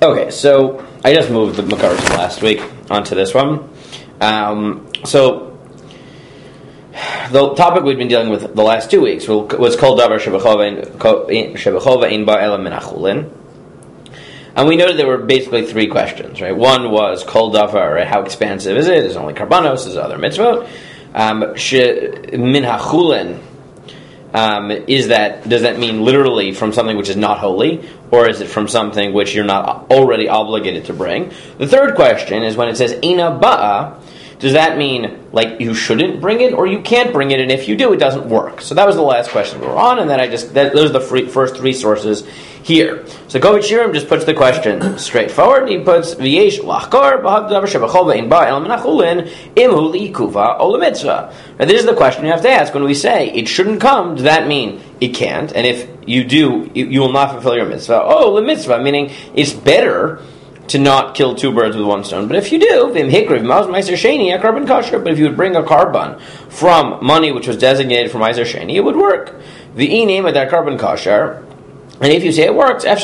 Okay, so I just moved the Makars from last week onto this one. So the topic we've been dealing with the last 2 weeks was called Davar Shebechova Ein Ba Ela Min Achulin. And we noted there were basically 3 questions, right? One was Kol Davar, right? How expansive is it? Is it only Karbanos? Is it other mitzvot? Min Hachulin, does that mean literally from something which is not holy, or is it from something which you're not already obligated to bring? The third question is when it says Eina Ba'a, does that mean like you shouldn't bring it, or you can't bring it, and if you do, it doesn't work? So that was the last question we were on, and then those are the first 3 sources here. So Kovach Shirim just puts the question straightforward. He puts V'yesh lachkor b'had davar shebechova ein ba el min hachulin imhu li'ikuva o l'mitzvah. Now this is the question you have to ask when we say it shouldn't come. Does that mean it can't? And if you do, you will not fulfill your mitzvah. Oh, l'mitzvah, meaning it's better to not kill 2 birds with 1 stone. But if you do, but if you would bring a carbon from money which was designated for Meiser Sheni, it would work. The name of that carbon kosher. And if you say it works, and if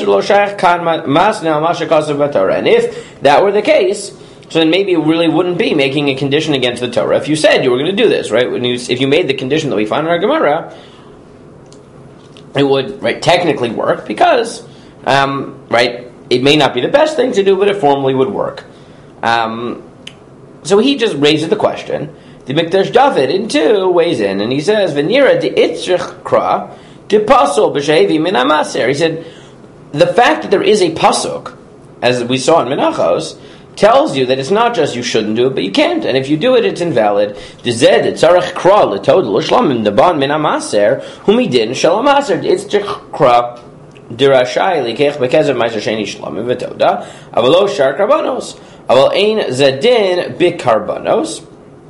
that were the case, so then maybe it really wouldn't be making a condition against the Torah. If you said you were going to do this, right? If you made the condition that we find in our Gemara, it would technically work because, it may not be the best thing to do, but it formally would work. So he just raises the question. The Mikdash David in 2 weighs in, and he says, "V'nira de itzrich kra de pasuk b'shevi min hamaser." He said, the fact that there is a pasuk, as we saw in Menachos, tells you that it's not just you shouldn't do it, but you can't, and if you do it, it's invalid. De zed etzarich kra letod l'shlamim deban min hamaser humidin shalom maser de itzrich kra. Dirashai likech bekezav meiser sheni shlamim v'toda avalo shar karbanos aval ein zedin bikarbanos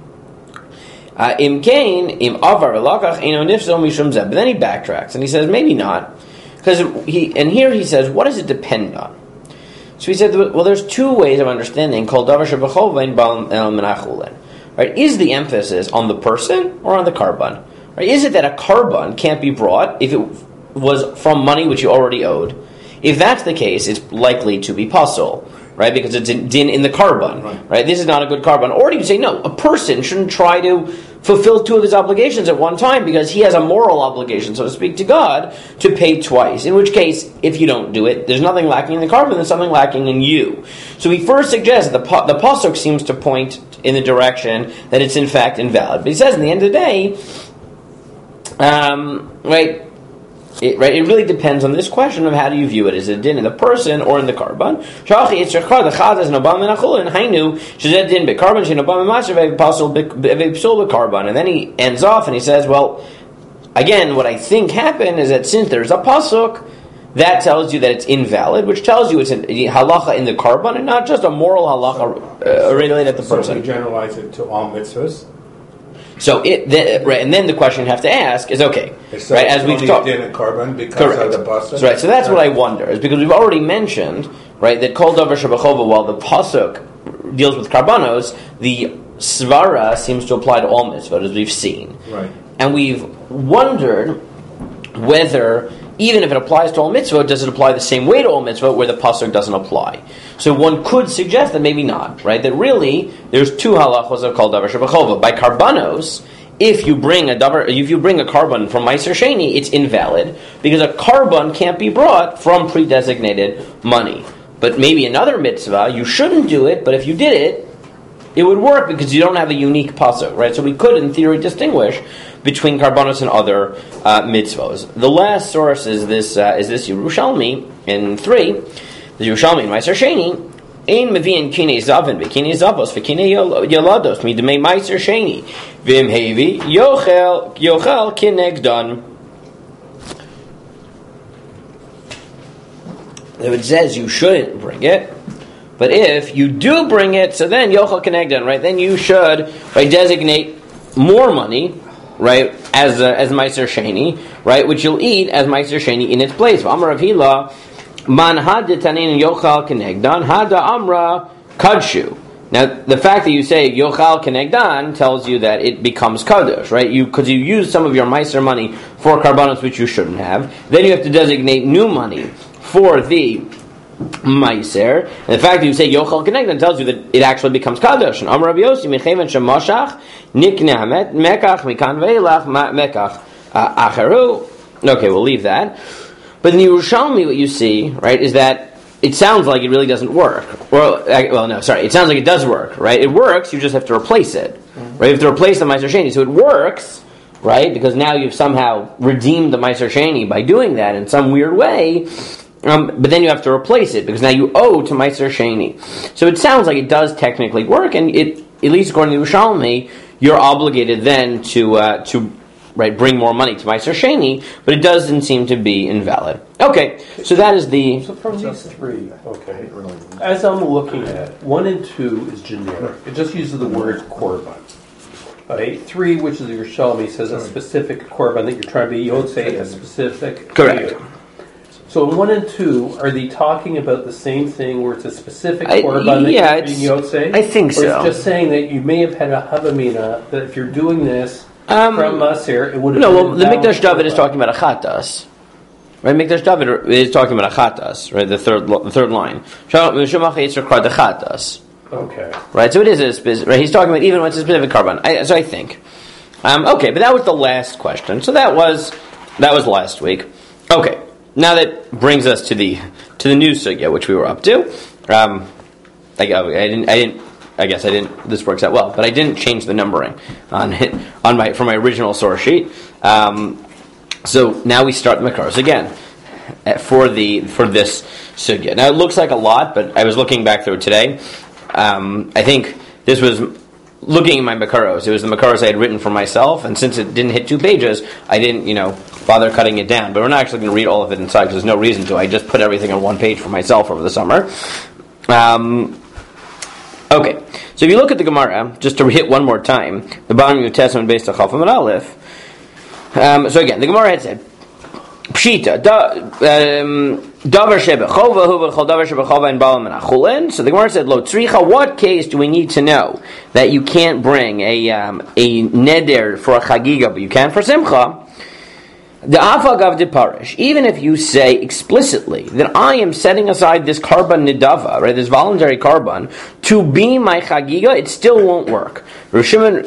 im kain im avar v'lakach eino nifzo mishum zeb. But then he backtracks and he says maybe not, because here he says what does it depend on? So he said, well, there's 2 ways of understanding called davar shebechova ein ba el min hachulin. Right? Is the emphasis on the person or on the carbon? Right? Is it that a carbon can't be brought if it was from money which you already owed? If that's the case, it's likely to be pasul, right? Because it's din in the carbon, right? This is not a good carbon. Or do you say, no, a person shouldn't try to fulfill 2 of his obligations at one time because he has a moral obligation, so to speak, to God to pay twice. In which case, if you don't do it, there's nothing lacking in the carbon, there's something lacking in you. So he first suggests the pasuk seems to point in the direction that it's in fact invalid. But he says, in the end of the day, It really depends on this question of how do you view it. Is it din in the person or in the carbon? And then he ends off and he says, well, again, what I think happened is that since there's a pasuk, that tells you that it's invalid, which tells you it's a halacha in the carbon and not just a moral halacha related to the person. So we generalize it to all mitzvahs? So and then the question you have to ask is as we've talked, carbon because correct. Of the pasuk. Right. So that's what I wonder is because we've already mentioned that kol davar shebechova, while the pasuk deals with karbanos, the svara seems to apply to all mitzvot as we've seen. Right. And we've wondered whether even if it applies to all mitzvot, does it apply the same way to all mitzvot where the pasuk doesn't apply? So one could suggest that maybe not, right? That really there's 2 halachos of kol davar shebechova. By karbanos, if you bring a carbon from Meiser Sheni, it's invalid because a carbon can't be brought from pre-designated money. But maybe another mitzvah, you shouldn't do it, but if you did it, it would work because you don't have a unique pasuk, right? So we could, in theory, distinguish between karbanos and other mitzvos. The last source is this Yerushalmi in 3. The Yerushalmi in Meiser Sheni, ein mevi'in kinei zavin v'kinei zavos v'kinei yolados midmei Meiser Sheni v'im hevi yochel kinegdan. If it says you shouldn't bring it, but if you do bring it, so then yochel kinegdan, right? Then you should designate more money, right, as Meiser Sheni, right, which you'll eat as Meiser Sheni in its place. Amar Rav Hila, man had tanin yochal kenegdan hada amra kadshu. Now, the fact that you say yochal kenegdan tells you that it becomes kadosh, right? Because you use some of your Meiser money for karbanos which you shouldn't have. Then you have to designate new money for the Meiser. And the fact that you say Yochel Kenegdan tells you that it actually becomes Kadosh. And Amar Rabbi Yossi, Mecheven Shemashach, Nikna Mekach, Mikan Veilach, Mekach, Acheru. Okay, we'll leave that. But in Yerushalmi, what you see, right, is that it sounds like it really doesn't work. It sounds like it does work, right? It works, you just have to replace it. Right? You have to replace the Meiser Sheni. So it works, right, because now you've somehow redeemed the Meiser Sheni by doing that in some weird way. But then you have to replace it because now you owe to Meiser Sheni. So it sounds like it does technically work, and it, at least according to Yerushalmi, you're obligated then to bring more money to Meiser Sheni, but it doesn't seem to be invalid. Okay, so that is the... So from these three, okay, as I'm looking at it, 1 and 2 is generic. It just uses the word korban. Right? 3, which is Yerushalmi, says a specific korban that you're trying to be Yotzei, a specific... Correct. So in 1 and 2, are they talking about the same thing where it's a specific korban that you're being Yotzei? I think so. Or it's just saying that you may have had a Havamina, that if you're doing this from us here, it would have been... No, well, the Mikdash David is talking about a Chatas. Right, Mikdash David is talking about a Chatas, right, the third line. Okay. Right, so it is a specific... Right, he's talking about even when it's a specific korban. So I think. Okay, but that was the last question. So that was last week. Okay. Now that brings us to the new sugya, which we were up to. This works out well, but I didn't change the numbering from my original source sheet. So now we start the Makaros again for this sugya. Now it looks like a lot, but I was looking back through it today. I think this was looking at my Makaros. It was the Makaros I had written for myself, and since it didn't hit 2 pages, I didn't, bother cutting it down. But we're not actually going to read all of it inside because there's no reason to. I just put everything on 1 page for myself over the summer. Okay, so if you look at the Gemara, just to hit one more time, the bottom of the Testament based on Chafam and Aleph. So again, the Gemara had said, Pshita, davar shebechova hu v'chol davar shebechova in bala menachulin. So the Gemara said, Lo tzricha, what case do we need to know that you can't bring a neder for a chagiga, but you can for simcha? The afagav de parish, even if you say explicitly that I am setting aside this karban nidava, right, this voluntary karban, to be my chagiga, it still won't work. Rishimon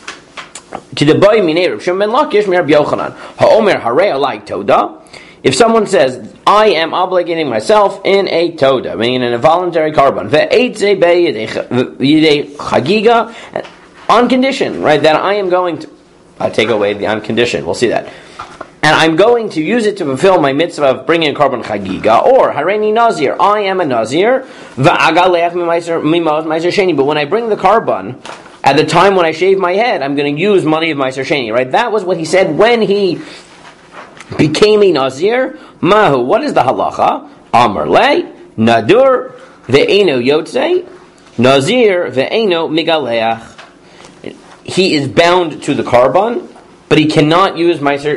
to the boy minei Rishimon ben Lakish mi Rabbi Yochanan haomer harei alai toda. If someone says I am obligating myself in a toda, meaning in a voluntary karban, ve'etze beyidei chagiga, on condition, right, that I am going to take away the on condition. We'll see that. And I'm going to use it to fulfill my mitzvah of bringing a korban chagiga, or hareini nazir, I am a nazir, va'agalech mima'os sheni. But when I bring the korban, at the time when I shave my head, I'm going to use money of meiser sheni. Right? That was what he said when he became a nazir. Mahu, what is the halacha? Amar le nadur ve'eno yotzei nazir ve'eno migaleach. He is bound to the korban, but he cannot use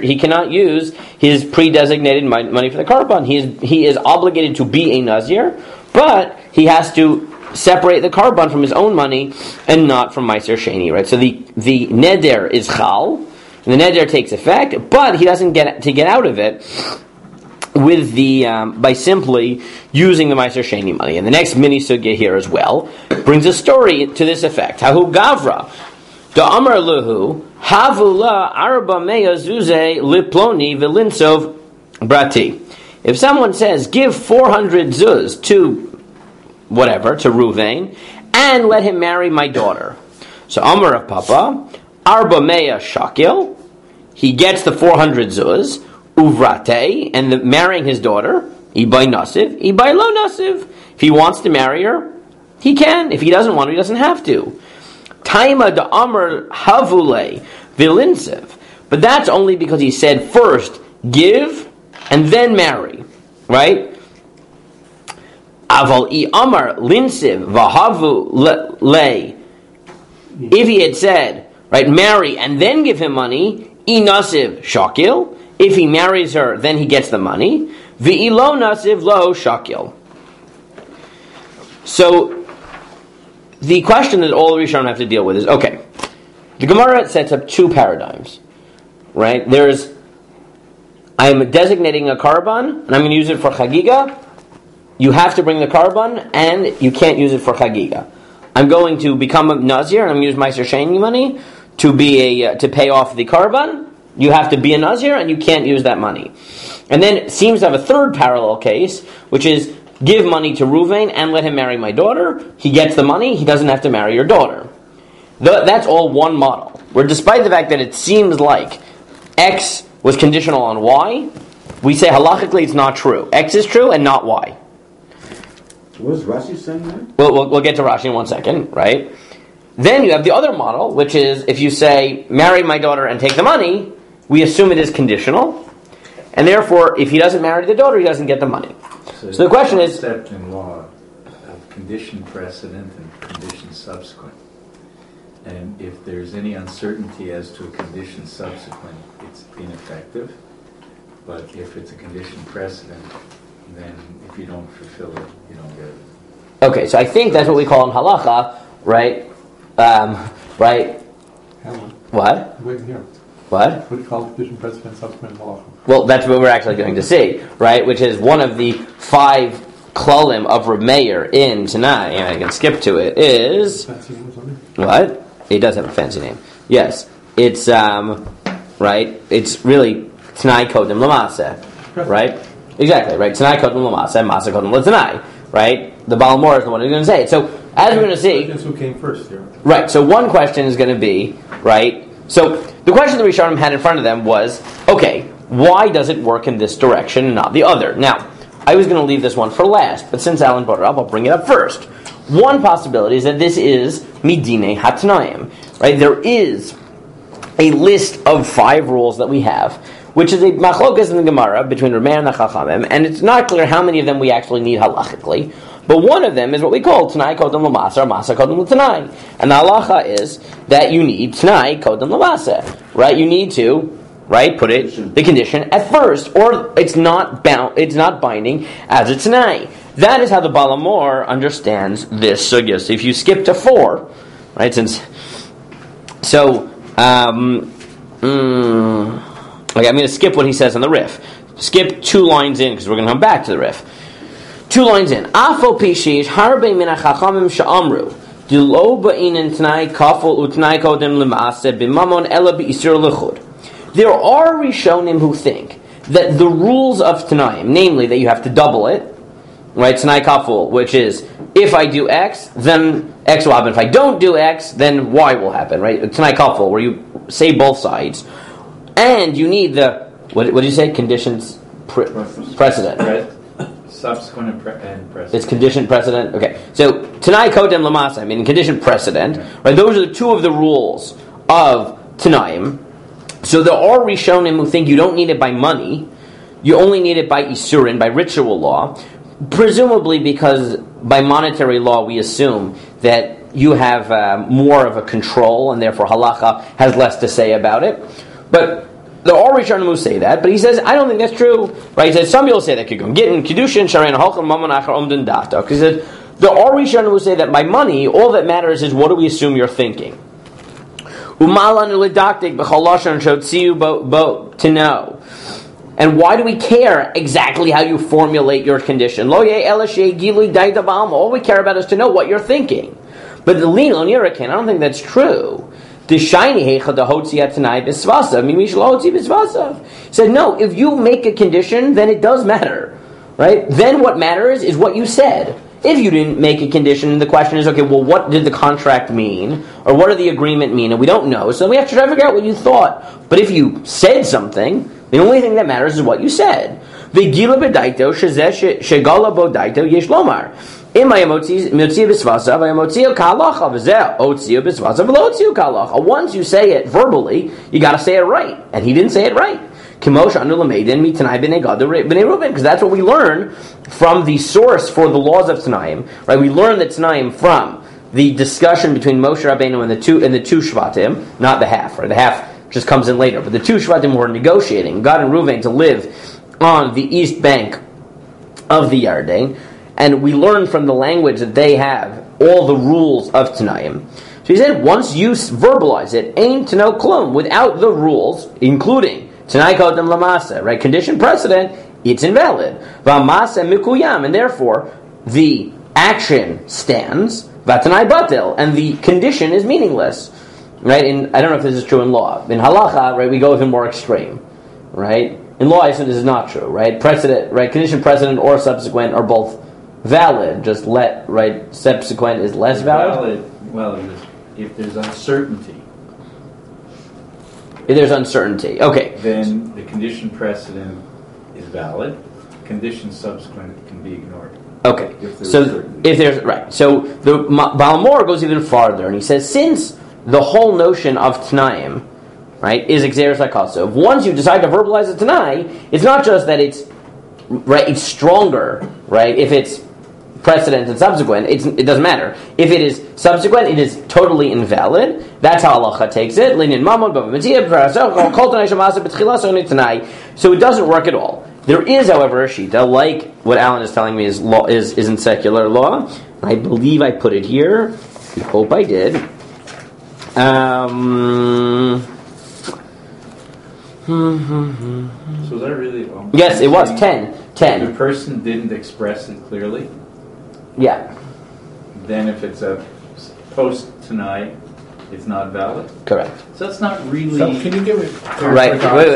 his pre-designated money for the korban. He is obligated to be a nazir, but he has to separate the korban from his own money and not from meiser sheni. Right. So the neder is chal, and the neder takes effect, but he doesn't get out of it with by simply using the meiser sheni money. And the next mini sugya here as well brings a story to this effect. Hahu gavra. Da amar luhu havula arba meya zuze liploni velinsov brati. If someone says, give 400 zuz to Ruvain, and let him marry my daughter. So amar of Papa, arba meya shakil, he gets the 400 zuz, uvrate, and marrying his daughter, ibay nasiv, ibay lo nasiv. If he wants to marry her, he can. If he doesn't want to, he doesn't have to. Taima da amr havule vilinsev. But that's only because he said first give and then marry. Right? Aval I amar linsev vahavu le. If he had said, right, marry and then give him money, I nasiv shakil. If he marries her, then he gets the money. Vi lo nasiv lo shakil. So the question that all the Rishonim have to deal with is, okay, the Gemara sets up 2 paradigms, right? I'm designating a korban, and I'm going to use it for chagiga. you have to bring the carbon, and you can't use it for chagiga. I'm going to become a nazir, and I'm going to use Meiser Sheni money to pay off the carbon. You have to be a nazir, and you can't use that money. And then it seems to have a third parallel case, which is give money to Ruvain and let him marry my daughter. He gets the money. He doesn't have to marry your daughter. That's all one model. Where despite the fact that it seems like X was conditional on Y, we say halachically it's not true. X is true and not Y. What is Rashi saying there? We'll get to Rashi in 1 second, right? Then you have the other model, which is if you say, marry my daughter and take the money, we assume it is conditional, and therefore, if he doesn't marry the daughter, he doesn't get the money. So the question is... concept in law of condition precedent and condition subsequent. And if there's any uncertainty as to a condition subsequent, it's ineffective. But if it's a condition precedent, then if you don't fulfill it, you don't get it. Okay, so I think that's what we call in halacha, right? Right? What? Wait here. What? What do you call condition precedent subsequent halacha? Well, that's what we're actually going to see, right? Which is one of the 5 klalim of Reb Meir in Tanai, and I can skip to it, is... Fancy name or something? What? It does have a fancy name. Yes. It's, right? It's really Tanai Kodem Lamase, right? Exactly, right? Tanai Kodem Lamase, Masa Kodem L'Tanai, right? The Baal Mor is the one who's going to say it. So, as we're going to see... Who came first here? Right, so one question is going to be, right? So, the question the Rishonim had in front of them was, okay, why does it work in this direction and not the other? Now, I was going to leave this one for last, but since Alan brought it up, I'll bring it up first. One possibility is that this is Midine Hatnaim, right? There is a list of 5 rules that we have, which is a machlokas in the Gemara between Rameir and the Chachamim, and it's not clear how many of them we actually need halachically, but one of them is what we call Tanai Kodem L'Maseh or Masa Kodem L'Tanai. And the halacha is that you need Tanai Kodem L'Maseh, right? You need to, right, put it, the condition at first, or it's not binding as a Tanai. That is how the Baal Mor understands this sugya. So if you skip to 4, right, okay, I'm going to skip what he says on the Rif. Skip 2 lines in, because we're going to come back to the Rif. 2 lines in. Afo pishish harbe min hachachamim she'amru dilo ba'inin t'nai kafol u't'nai kodem l'maaseh b'mamon ela b'isur l'chud. There are Rishonim who think that the rules of Tanaim, namely that you have to double it, right, T'nai kafol, which is if I do X, then X will happen. If I don't do X, then Y will happen, right? T'nai kafol, where you say both sides. And you need the, what did you say? Conditions precedent. Right. Subsequent and precedent. It's condition precedent. Okay. So, Tanai Kodem L'Maseh, I mean condition precedent, right? Those are the 2 of the rules of Tanaim. So there are Rishonim who think you don't need it by money, you only need it by Isurin, by ritual law, presumably because by monetary law we assume that you have more of a control and therefore halacha has less to say about it. But there are Rishonim who say that, but he says, I don't think that's true. Right? He says, some people say that could go. Gittin, Kiddushin, Sharein, Holchem, Mammon, Achar, Omden, Data. He says, there are Rishonim who say that by money, all that matters is what do we assume you're thinking. And why do we care exactly how you formulate your condition? All we care about is to know what you're thinking. But the lean on Yerakin, I don't think that's true. The shiny said, no, if you make a condition, then it does matter. Right? Then what matters is what you said. If you didn't make a condition, the question is, okay, well, what did the contract mean? Or what did the agreement mean? And we don't know, so we have to try to figure out what you thought. But if you said something, the only thing that matters is what you said. Once you say it verbally, you got to say it right. And he didn't say it right. Because that's what we learn from the source for the laws of Tanaim. Right? We learn the Tanaim from the discussion between Moshe Rabbeinu and the two Shvatim, not the half. Right? The half just comes in later. But the 2 Shvatim were negotiating, Gad and Reuven, to live on the east bank of the Yarden. And we learn from the language that they have all the rules of Tanaim. So he said, once you verbalize it, aim to know klum, without the rules, including Tanai Kodem L'Maseh, right? Condition precedent, it's invalid. V'amasa mikuyam, and therefore the action stands. V'tanai batil, and the condition is meaningless. Right? I don't know if this is true in law. In halacha, right, we go even more extreme. Right? In law, I assume this is not true. Right? Precedent, right? Condition precedent or subsequent are both valid. Just subsequent is less valid. Well, if there's uncertainty. If there's uncertainty, okay. Then the condition precedent is valid. Condition subsequent can be ignored. Okay. So the Balamor goes even farther, and he says, since the whole notion of Tanaim, right, is Exeris HaKasov, once you decide to verbalize a Tanai, it's not just that it's stronger, right, if it's precedent and subsequent, it doesn't matter. If it is subsequent, it is totally invalid. That's how halacha takes it. So it doesn't work at all. There is, however, a shita, like what Alan is telling me is in secular law. I believe I put it here. I hope I did. So is that really... Yes, it was 10. The person didn't express it clearly. Yeah. Then if it's a post-tonight, it's not valid? Correct. So it's not really... So can you give it... Right.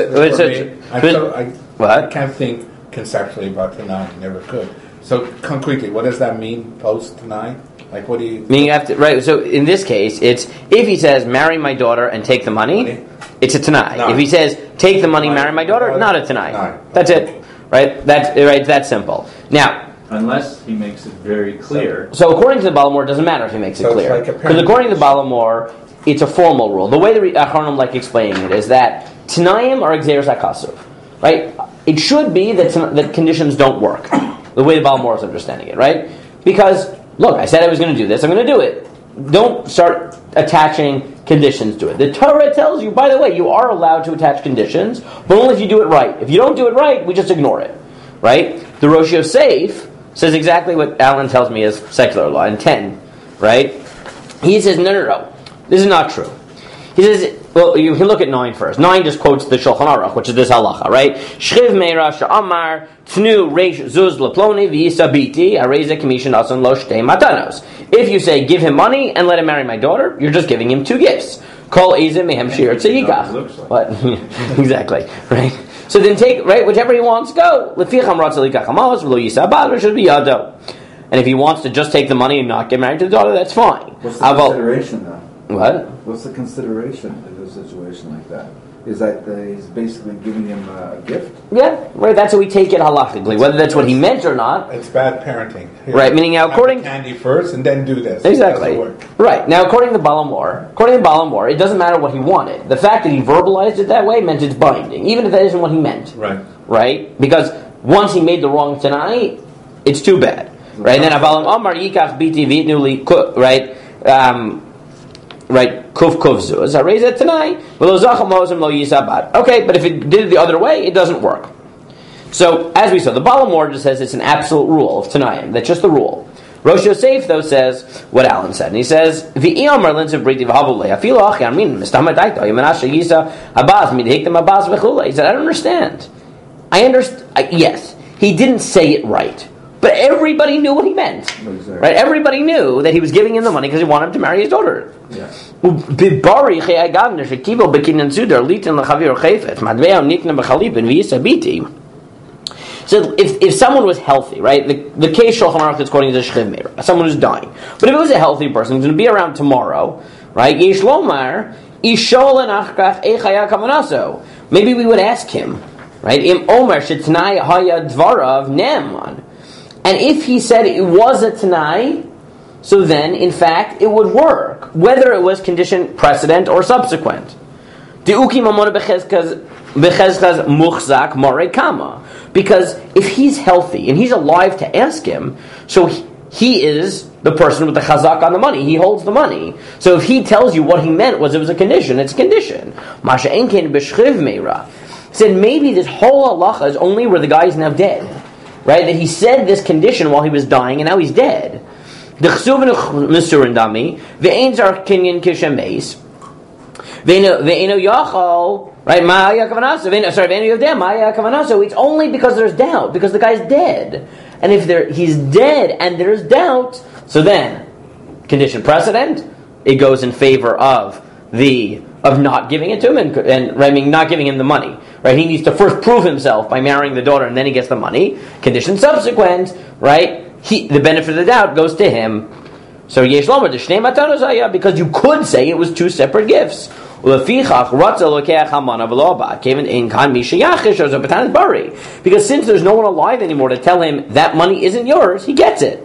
I can't think conceptually about tonight. Never could. So concretely, what does that mean, post-tonight? Like, what do you... Meaning you have to... Right, so in this case, it's... If he says, marry my daughter and take the money, it's a tanai. No. If he says, take the money, marry my daughter, not a tanai. No. That's it. Right? That's that simple. Now... Unless he makes it very clear. So according to the Balamor, it doesn't matter if he makes it clear. Because according to the Balamor, it's a formal rule. The way the Achronim like explaining it is that Tanayim are Exeris HaKasuv. Right? It should be that conditions don't work. The way the Balamor is understanding it. Right? Because, look, I said I was going to do this. I'm going to do it. Don't start attaching conditions to it. The Torah tells you, by the way, you are allowed to attach conditions, but only if you do it right. If you don't do it right, we just ignore it. Right? The Rosh Yosef says exactly what Alan tells me is secular law in 10, right? He says, no. This is not true. He says, well, you can look at 9 first. 9 just quotes the Shulchan Aruch, which is this halacha, right? Shchiv meira she'amar tnu reish zuz leploni v'yisabiti areze kamishin asan lo shtei matanos. If you say, give him money and let him marry my daughter, you're just giving him 2 gifts. Kol ezeh mehem shir tziyigach. What? Exactly, right? So then take, right, whichever he wants, go. And if he wants to just take the money and not get married to the daughter, that's fine. What's the consideration though? What? What's the consideration in a situation like that? Is that he's basically giving him a gift? Yeah, right, that's how we take it halachically, whether that's what he meant or not. It's bad parenting. Here, right, meaning now according... candy first and then do this. Exactly. Right, now according to Balamor, it doesn't matter what he wanted. The fact that he verbalized it that way meant it's binding, even if that isn't what he meant. Right. Right? Because once he made the wrong tonight, it's too bad. Right, and then Avalam Amar Yikach Biti Vitnuli, right? Right, kuf zuz. I raise it tonight. Okay, but if it did it the other way, it doesn't work. So, as we saw, the Balamor just says it's an absolute rule of Tanayim. That's just the rule. Rosh Yosef, though, says what Alan said. And he says, I said, I don't understand. Yes, he didn't say it right. But everybody knew what he meant. Exactly. Right? Everybody knew that he was giving him the money because he wanted him to marry his daughter. Yeah. So if someone was healthy, right? The case Shulchan Aruch is quoting is a shchiv meira, someone who's dying. But if it was a healthy person who's going to be around tomorrow, right? Maybe we would ask him, right? And if he said it was a Tanai, so then, in fact, it would work, whether it was condition precedent or subsequent. Because if he's healthy and he's alive to ask him, so he is the person with the chazak on the money. He holds the money. So if he tells you what he meant was it was a condition, it's a condition. Masha enkein b'shchiv meira. Said maybe this whole halacha is only where the guy is now dead. Right? That he said this condition while he was dying and now he's dead. The chsuv misurin dami ve'ein zar kinyan kishemeis ve'eno yachal Right? It's only because there's doubt, because the guy's dead. And if he's dead and there's doubt, so then, condition precedent, it goes in favor of not giving it to him and not giving him the money. Right? He needs to first prove himself by marrying the daughter and then he gets the money. Condition subsequent, right? The benefit of the doubt goes to him. So yesh lomer the shnei matanos haya, because you could say it was two separate gifts. Because since there's no one alive anymore to tell him that money isn't yours, he gets it.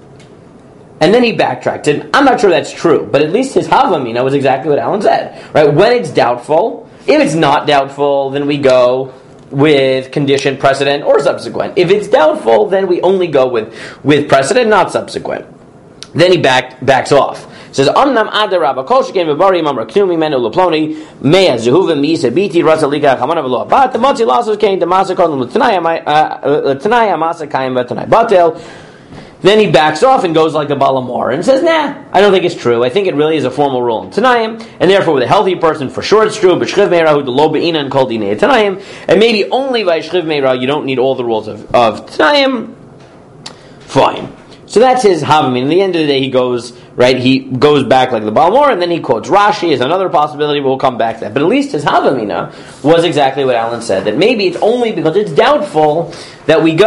And then he backtracked. And I'm not sure that's true, but at least his havamina was exactly what Alan said. Right? When it's doubtful, if it's not doubtful, then we go with condition, precedent, or subsequent. If it's doubtful, then we only go with precedent, not subsequent. Then he backs off. Says Amnam Adar Rabba Kol Sheken V'Bari Mamra Knumi Menu Leploni Mea Zehuva Misa Biti Rasa Liga Chamana V'Lo Abat the Motzi Lasos came to Masakon L'Tanaya Masa Kayim V'Tanai Batel. Then he backs off and goes like the Balamor and says, nah, I don't think it's true. I think it really is a formal rule in Tanayim, and therefore with a healthy person, for sure it's true, but Shchiv Meira Hu Lo Be'ina and Kol Dinei Tanayim, and maybe only by Shchiv Meira you don't need all the rules of Tanayim. Fine. So that's his Havamina. In the end of the day, he goes back like the Balmor, and then he quotes Rashi as another possibility. We'll come back to that. But at least his Havamina was exactly what Alan said, that maybe it's only because it's doubtful that we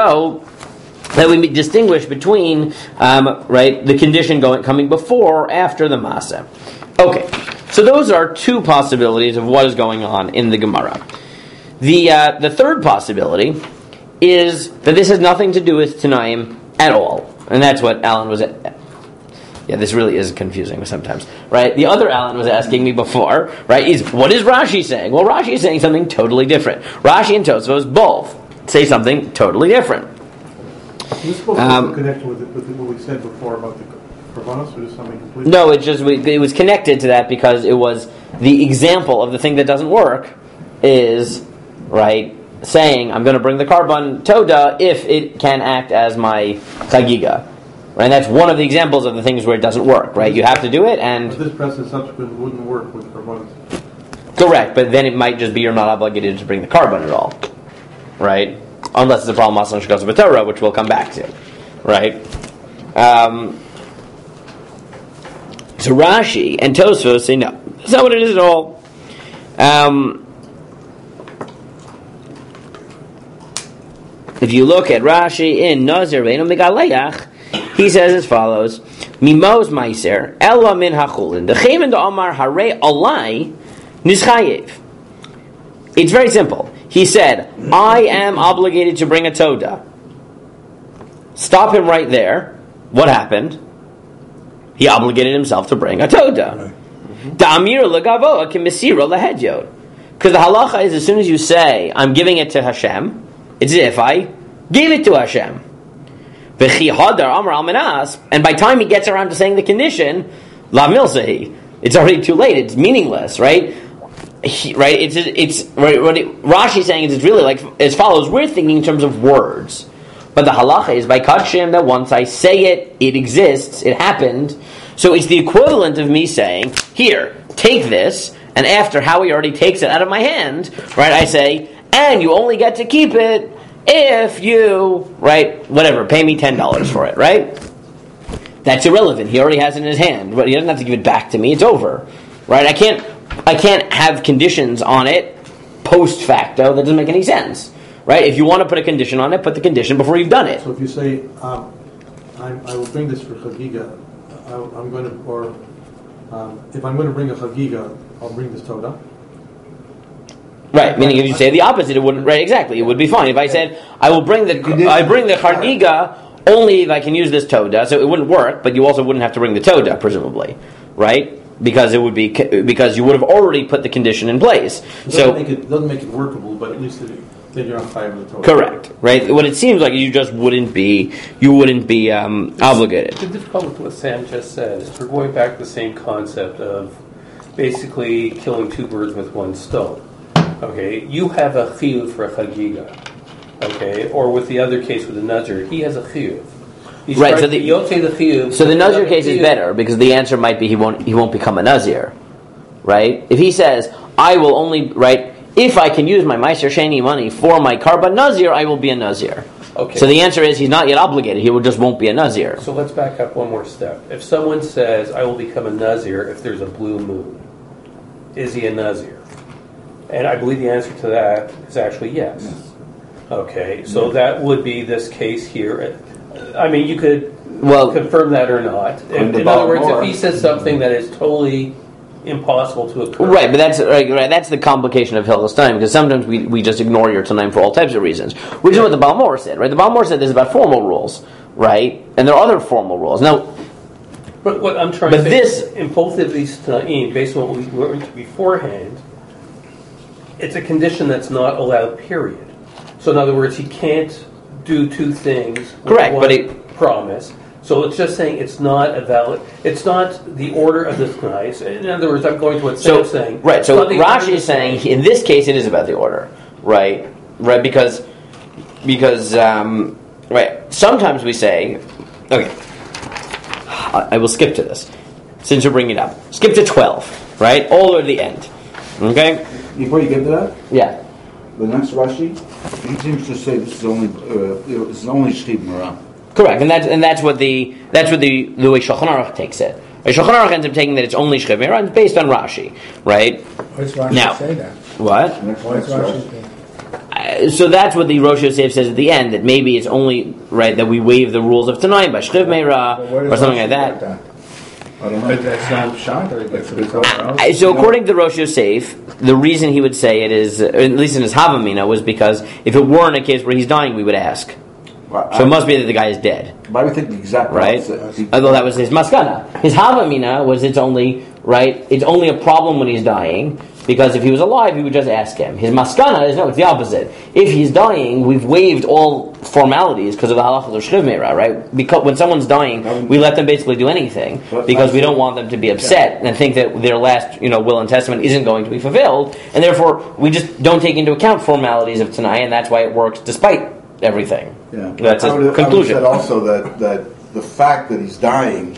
distinguish between the condition coming before or after the Masa. Okay, so those are two possibilities of what is going on in the Gemara. The third possibility is that this has nothing to do with Tanaim at all. And that's what Alan was at. Yeah, this really is confusing sometimes, right? The other Alan was asking me before, right, is what is Rashi saying? Well, Rashi is saying something totally different. Rashi and Tosfos both say something totally different. Is this supposed to be connected with what we said before about the Korbanos, or just something completely? No, it was connected to that because it was the example of the thing that doesn't work is, right, saying, I'm going to bring the Karban Toda if it can act as my Chagiga. Right? And that's one of the examples of the things where it doesn't work, right? You have to do it, and... But this precedent subsequent wouldn't work with Karbanos. Correct, but then it might just be you're not obligated to bring the Karban at all. Right? Unless it's a problem Masan Shekos B'Torah, which we'll come back to. Right? So Rashi and Tosfos say, no, that's not what it is at all. If you look at Rashi in Nazir Ve'enu Megalayach, he says as follows: Mimos Meiser Ella Min Hachulin Dechemen Amar Harei Alai Nischayev. It's very simple. He said, I am obligated to bring a Toda. Stop him right there. What happened? He obligated himself to bring a Toda. Da'amir L'Gavoa K'Mesira L'Hedyot. Because the halacha is, as soon as you say, I'm giving it to Hashem, it's as if I gave it to Hashem. And by the time he gets around to saying the condition, La Milsahi, it's already too late. It's meaningless, right? It's right. What Rashi's saying is it's really like as follows. We're thinking in terms of words, but the halacha is by Kachim that once I say it, it exists, it happened. So it's the equivalent of me saying, here, take this, and after Howie already takes it out of my hand, right, I say, and you only get to keep it if you, right, whatever, pay me $10 for it, right? That's irrelevant. He already has it in his hand. But he doesn't have to give it back to me. It's over, right? I can't have conditions on it post facto. That doesn't make any sense, right? If you want to put a condition on it, put the condition before you've done it. So if you say, I will bring this for Chagiga, I'm going to, or if I'm going to bring a Chagiga, I'll bring this Toda. Right, meaning if you say the opposite, it wouldn't. Right, exactly, it would be fine. If I said I bring the Chagiga only if I can use this Toda, so it wouldn't work. But you also wouldn't have to bring the Toda, presumably, right? Because you would have already put the condition in place. It doesn't make it workable, but at least then you're on fire with the Toda. Correct, right? What it seems like you just wouldn't be obligated. The difficulty with what Sam just said is we're going back to the same concept of basically killing two birds with one stone. Okay, you have a chiyuv for a chagiga. Okay, or with the other case with the Nazir, he has a chiyuv. Right. So the Nazir case is better because the answer might be he won't become a Nazir. Right? If he says I will only if I can use my Meiser Sheni money for my Karban Nazir, I will be a Nazir. Okay. So the answer is he's not yet obligated. He just won't be a Nazir. So let's back up one more step. If someone says, I will become a Nazir if there's a blue moon, is he a Nazir? And I believe the answer to that is actually yes. Okay, so that would be this case here. I mean, you could confirm that or not. In other words, if he says something that is totally impossible to occur. Right, but that's That's the complication of Hilchos Tanaim, because sometimes we just ignore your Tanaim for all types of reasons, which is what the Balmor said. Right, the Balmor said this is about formal rules, right, and there are other formal rules. Now, but what I'm trying to say in both of these Tanaim, based on what we learned beforehand, it's a condition that's not allowed. Period. So in other words, he can't do two things with correct, one promise. So it's just saying it's not a valid. It's not the order of the Tanais. In other words, I'm going to what Sam's saying. Right. So Rashi is saying in this case it is about the order. Right. Right. Because right. Sometimes we say, okay, I will skip to this since you're bringing it up. Skip to 12. Right. All the way to the end. Okay. Before you get to that, yeah. The next Rashi, he seems to say this is only Shchiv Mara. Correct, and that's what the way Shulchan Aruch takes it. Shulchan Aruch ends up taking that it's only Shchiv Meira, and it's based on Rashi, right? Why does Rashi say that? What? Why does Rashi say that? So that's what the Rosh Yosef says at the end, that maybe it's only right that we waive the rules of Tanaim by Shchiv Meira or something like that. I don't know. That's not shot, or So according to Rosh Yosef, the reason he would say it is, at least in his Havamina, was because if it weren't a case where he's dying, we would ask. Well, So it must be that the guy is dead. But I would think the exact Right? opposite. Although that was his maskana. His Havamina was it's only a problem when he's dying, because if he was alive, he would just ask him. His maskana is no, it's the opposite. If he's dying, we've waived all formalities because of the halachas of Shchiv Meira, right? Because when someone's dying, we let them basically do anything because we don't want them to be upset and think that their last, will and testament isn't going to be fulfilled, and therefore we just don't take into account formalities of Tanai, and that's why it works despite everything. Yeah, That's his conclusion. I would have said also that the fact that he's dying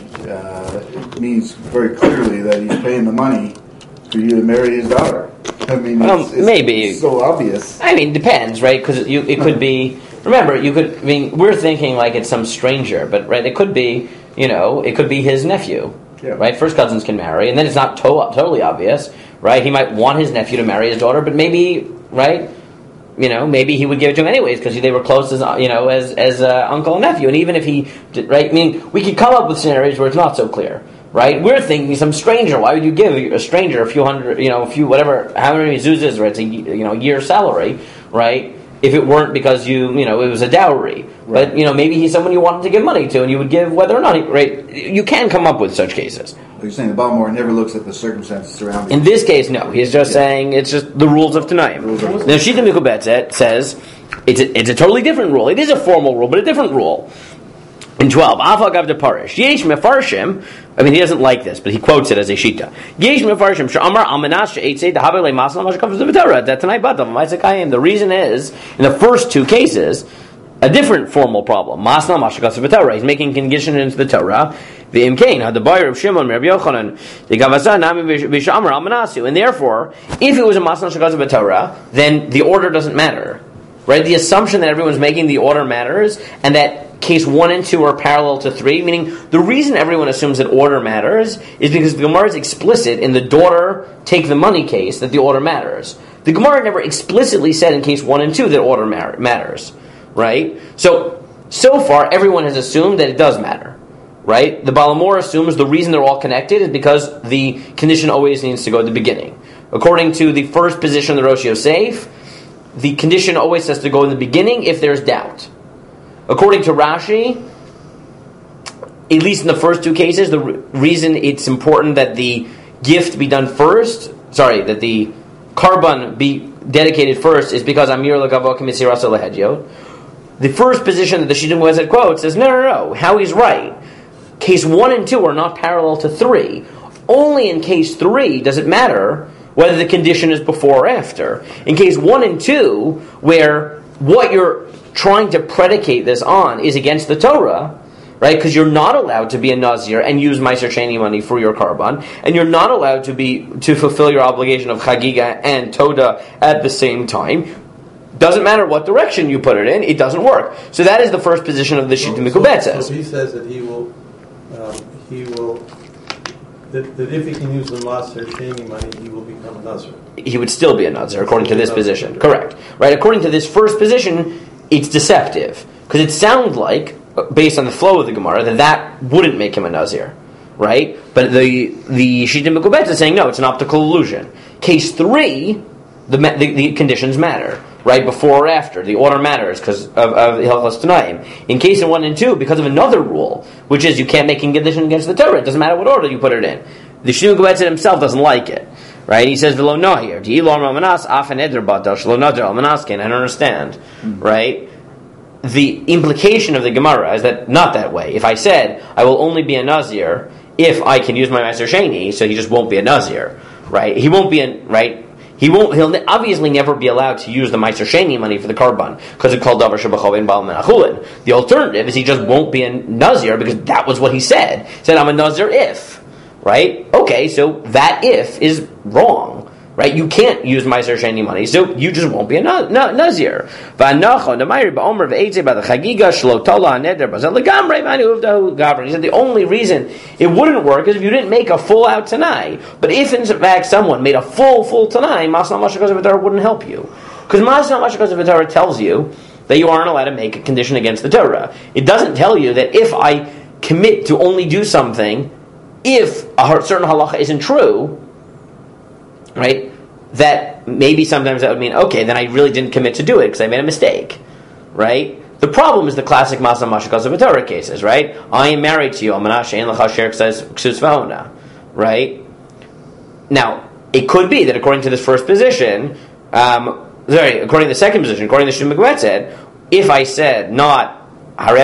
means very clearly that he's paying the money for you to marry his daughter. I mean, it's maybe so obvious. I mean, depends, right? Because it could be. Remember, you could. I mean, we're thinking like it's some stranger, but right, it could be. It could be his nephew. Yeah. Right, first cousins can marry, and then it's not totally obvious, right? He might want his nephew to marry his daughter, but maybe, right? Maybe he would give it to him anyways because they were close as as uncle and nephew. And even if he did, right, I mean, we could come up with scenarios where it's not so clear, right? We're thinking some stranger. Why would you give a stranger a few hundred, a few whatever, how many zuzas, right? It's a year's salary, right? If it weren't because it was a dowry, right. But maybe he's someone you wanted to give money to, and you would give whether or not, right? You can come up with such cases. You're saying the Baltimore never looks at the circumstances surrounding. In this case, no. He's just saying it's just the rules of Tanaim. Now, Shita Mikubet says it's a totally different rule. It is a formal rule, but a different rule. In 12, Afagav de Parish. Yesh Mefarshim. I mean, he doesn't like this, but he quotes it as a Shita. Yesh Mefarshim. Sh'amar Amanash She'etzei Dahabele Masna Mashakav Zevitara. That Tanai Batav Maisakayim. The reason is in the first two cases, a different formal problem. Masna Mashakav Zevitara. He's making condition into the Torah. The Imkain had the buyer of Shimon Rabbi Yochanan. The Gavasa Nami Vishamar Amanasu. And therefore, if it was a Masna Mashakav Zevitara, then the order doesn't matter. Right? The assumption that everyone's making the order matters, and that case 1 and 2 are parallel to 3, meaning the reason everyone assumes that order matters is because the Gemara is explicit in the daughter take the money case that the order matters. The Gemara never explicitly said in case 1 and 2 that order matters. Right? So far, everyone has assumed that it does matter. Right? The Balamor assumes the reason they're all connected is because the condition always needs to go at the beginning. According to the first position of the Rosh Yosef, the condition always has to go in the beginning if there's doubt. According to Rashi, at least in the first two cases, the reason it's important that the gift be done first, that the karban be dedicated first, is because Amir L'Gavo K'Misirasa L'Hedyo. The first position that the Shittim Wezet quotes says, no, how he's right. Case 1 and 2 are not parallel to 3. Only in case 3 does it matter whether the condition is before or after. In case 1 and 2, where what you're trying to predicate this on is against the Torah, right? Because you're not allowed to be a Nazir and use Meiser Sheni money for your Karban, and you're not allowed to fulfill your obligation of Chagiga and Toda at the same time. Doesn't matter what direction you put it in, it doesn't work. So that is the first position of the Shita Mikubetzes. So he says that that if he can use the Maser Sheni money, he will become a Nazir. He would still be a Nazir, according to this position. Correct. Right? According to this first position, it's deceptive. Because it sounds like, based on the flow of the Gemara, that wouldn't make him a Nazir. Right? But the Shita Mikubetzes is saying, no, it's an optical illusion. Case 3, the conditions matter. Right, before or after. The order matters because of Hilchos Tanaim. In case 1 and 2, because of another rule, which is you can't make a condition against the Torah. It doesn't matter what order you put it in. The Shita Mikubetzes himself doesn't like it. Right? He says, V'lo nohir. D'ilor mamanas afen eder batash lo nadr al manaskin. I don't understand. Right? The implication of the Gemara is that not that way. If I said, I will only be a Nazir if I can use my Meiser Sheni, so he just won't be a Nazir. Right? He won't be He'll obviously never be allowed to use the Meiser Sheni money for the Karban because it's called Davar Shebachovin Baal Menachulin. The alternative is he just won't be a Nazir because that was what he said. He said, I'm a Nazir if. Right? Okay, so that if is wrong. Right? You can't use Meiser Sheni money, so you just won't be a Nazir. He said the only reason it wouldn't work is if you didn't make a full out Tanai. But if in fact someone made a full Tanai, Masna Mashakos V'Torah wouldn't help you. Because Masna Mashakos V'Torah tells you that you aren't allowed to make a condition against the Torah. It doesn't tell you that if I commit to only do something, if a certain halacha isn't true, right, that maybe sometimes that would mean, okay, then I really didn't commit to do it because I made a mistake, right? The problem is the classic Masna Mashakos V'Torah cases, right? I am married to you, right? Now, it could be that according to this first position, according to the second position, according to Shita Mikubetzes, if I said not, but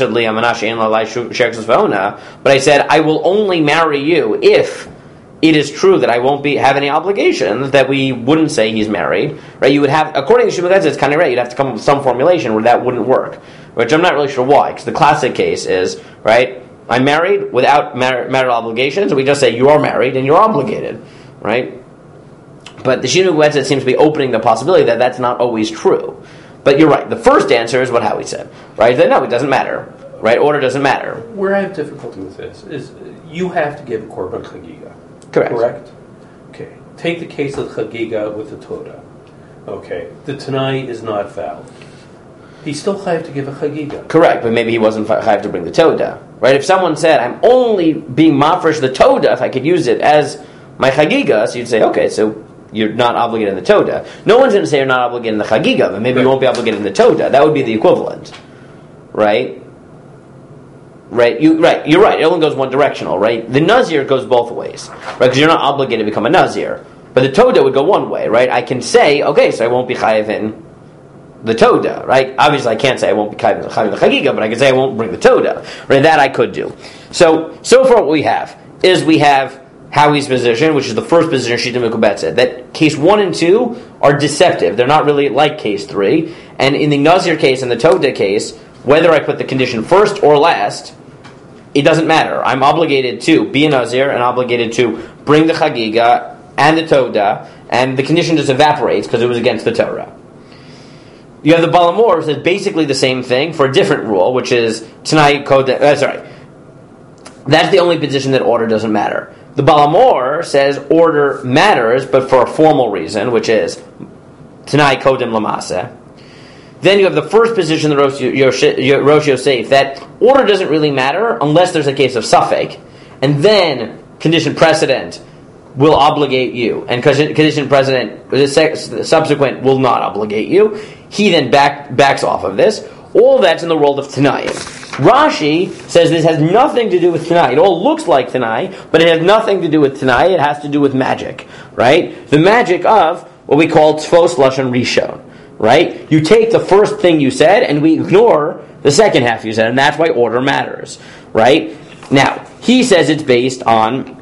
I said I will only marry you if it is true that I won't have any obligations, that we wouldn't say he's married, right? You would have, according to Shita Mikubetzes, it's kind of right. You'd have to come up with some formulation where that wouldn't work, which I'm not really sure why. Because the classic case is, right, I'm married without marital obligations, and we just say you are married and you're obligated, right? But the Shita Mikubetzes seems to be opening the possibility that that's not always true. But you're right. The first answer is what Howie said, right? That no, it doesn't matter, right? Order doesn't matter. Where I have difficulty with this is you have to give a korban chagiga. Correct. Okay. Take the case of chagiga with the Toda. Okay. The Tanai is not valid. He still have to give a chagiga. Correct, but maybe he wasn't have to bring the Toda, right? If someone said, I'm only being mafresh the Toda if I could use it as my chagiga, so you'd say, okay, so you're not obligated in the Toda. No one's going to say you're not obligated in the chagiga, but maybe you won't be obligated in the Toda. That would be the equivalent, right? You're right. It only goes one directional, right? The Nazir goes both ways, right? Because you're not obligated to become a Nazir. But the Toda would go one way, right? I can say, okay, so I won't be chayiv in the Toda, right? Obviously, I can't say I won't be chayiv in the chagiga, but I can say I won't bring the Toda, right? That I could do. So far what we have is we have Howie's position, which is the first position Shita Mikubetzes, that case 1 and 2 are deceptive. They're not really like case 3. And in the Nazir case and the Toda case, whether I put the condition first or last, it doesn't matter. I'm obligated to be a Nazir and obligated to bring the Chagiga and the Toda, and the condition just evaporates because it was against the Torah. You have the Balamor, who says basically the same thing for a different rule, which is Tanai Koda. That's the only position that order doesn't matter. The Balamor says order matters, but for a formal reason, which is Tanai Kodim Lamase. Then you have the first position, the Rosh Yosef, that order doesn't really matter unless there's a case of Safek, and then condition precedent will obligate you, and condition precedent subsequent will not obligate you. He then backs off of this. All that's in the world of Tanai. Rashi says this has nothing to do with Tanai. It all looks like Tanai, but it has nothing to do with Tanai. It has to do with magic, right? The magic of what we call Tfos Lashon Rishon, right? You take the first thing you said, and we ignore the second half you said, and that's why order matters, right? Now, he says it's based on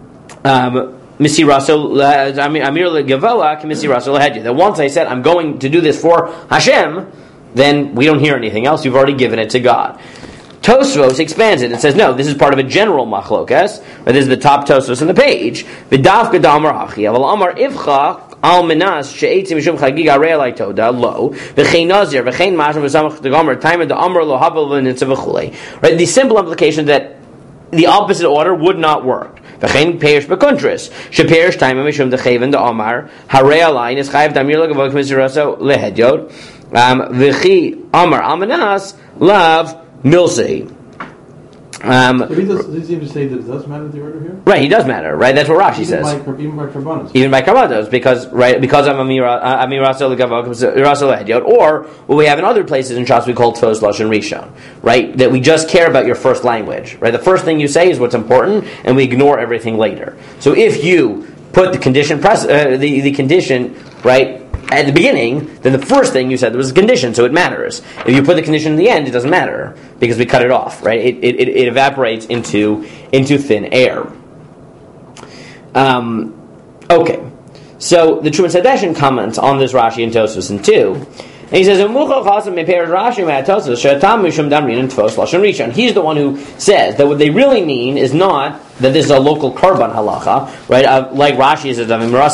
that once I said I'm going to do this for Hashem, then we don't hear anything else. You've already given it to God. Tosfos expands it and says, no, this is part of a general machlokas. But this is the top Tosfos on the page. V'daf gadamar achi aval amar ivcha al minas she'etzim mishum chagiga re'alai toda lo v'chein nazir v'chein masham v'samach degamar timer the amar lo havel v'nitzav v'chulei. Right, the simple implication that the opposite order would not work. V'chein peish b'kuntris she'peish timer mishum decheven the amar hare'alai nis chayiv damir l'gavok miziraso lehedyot v'chi amar al minas lav milsei. Does he even say that it does matter the order here? Right, he does matter. Right, that's what Rashi says. Even by karbanos. Even by karbanos, because I'm amirasol lehedyot, or what we have in other places in Shas we call Tfos Lashon Rishon. Right, that we just care about your first language. Right, the first thing you say is what's important, and we ignore everything later. So if you put the condition the condition right at the beginning, then the first thing you said was a condition, so it matters. If you put the condition in the end, it doesn't matter because we cut it off, right? It evaporates into thin air. Okay, so the Truman Sadeshin comments on this Rashi in Tosfos in 2. And he says, he's the one who says that what they really mean is not that this is a local karban halacha, right? Like Rashi says,